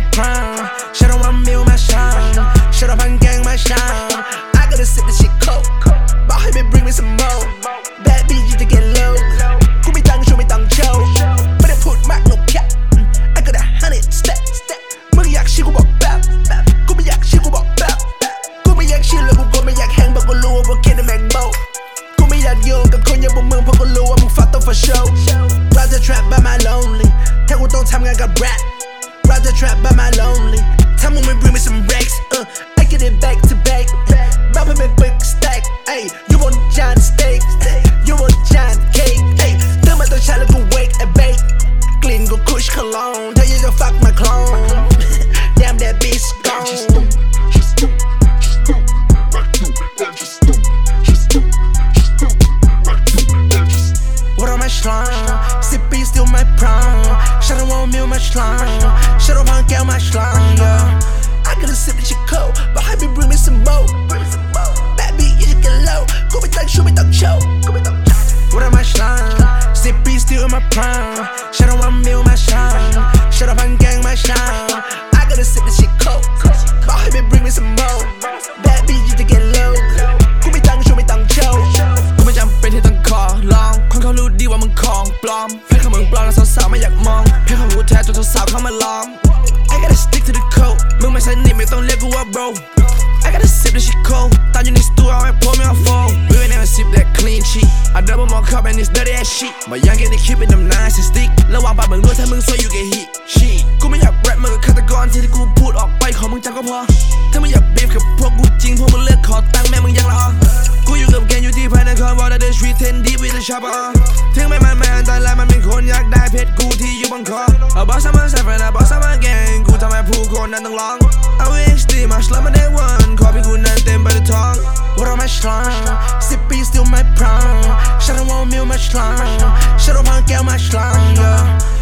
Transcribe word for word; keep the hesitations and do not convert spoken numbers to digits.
prime. Shut up, I'm meal my shine. Shut up, I'm gang my shine. I gotta sip this shit cold. Bảoให้ bring me some more. Bad bitch to get low. กูไม่ตังค์ช่วยไม่ต้องโชว์ไม่ได้พูดมาก no cap. I got a hundred step. มึงอยากชิลกูบอกแบบกูไม่อยากชิลกูบอกแบบกูไม่อยากชิลแล้วกูก็ไม่อยากแฮงบอกกูรู้ว่าพวกแค่ในแมงโมกูไม่อยากยุ่งกับคนอย่างพวกมึงเพราะกูรู้ว่ามึงฟัดต้อง for show. Rather trap by my lonely ถ้ากูต้องทำงานกับ rap Rather trap by my lonely ถ้ามึงไม่ bring me some racks uh, I get it back to back บ้าเพื่อนเป็น big stack ay you want giant steak you want giant cake ay ตื่นมาต้องใช้แล้วกู wake and bake กลิ่นกู kush cologne ถ้าอยากจะ fuck my clone damn that bitch gone What am I slime? Sippy still my prime. Shut up on me my slime. Shut up on girl my slime. Yeah. I gotta sip this shit cold, but I be bring me some more. Bad bitch, you just get low. Go be done, shoot me done show. What am I slime? Sippy still in my prime. Shut up on me my slime. Shut up on gang my slime. I gotta sip this shit cold, but I be bring me some more. Bad bitch, you just get low. Go be done, shoot me done show. กูไม่จำเป็นที่ต้องขอลองคนเขารู้ดีว่ามึงของปลอมเพศของมึงปลอมแล้วสาวๆไม่อยากมองเพศของกูแท้จนสาวๆเข้ามาล้อม I gotta stick to the code มึงไม่ใช่นิดไม่ต้องเรียกกูว่า bro I gotta sip this shit cold ตอนอยู่ในสตูเอาให้พวกไม่เอาโฟล์ We will never sip that clean shit I double more cup and it's dirty ass shit มายังกันในคลิปเป็นน้ำนายสิสติ๊กระวังปากมึงด้วยถ้ามึงซวยอยู่กับฮิต shit กูไม่อยากแรปมึงกับฆาตกรที่ที่กูพูดออกไปขอมึงจำก็พอถ้ามึงอยากบีฟกับพวกกูจริงพวกมึงเลือกขอตังค์แม่มึงยังละกูอยู่กับแกนอยู่ที่ภายในคอนวอลเดอร์สตรีทเทนดีวิลชาบะถึงแม้มันแม่แต่ละมันเป็นคนอยากได้เพชรกูที่อยู่บนคอเอาบอสมาใส่แฟนเอาบอสมาแกงกูทำให้ผู้คนนั้นต้องร้องเอาเอ็กซ์ดีมาชลามาได้วันขอพี่กูนั้นเต็มไปด้วยทอง What am I slime? Sippy still my prime. Shut up on me my slime. Shut up on girl my slime. Yeah.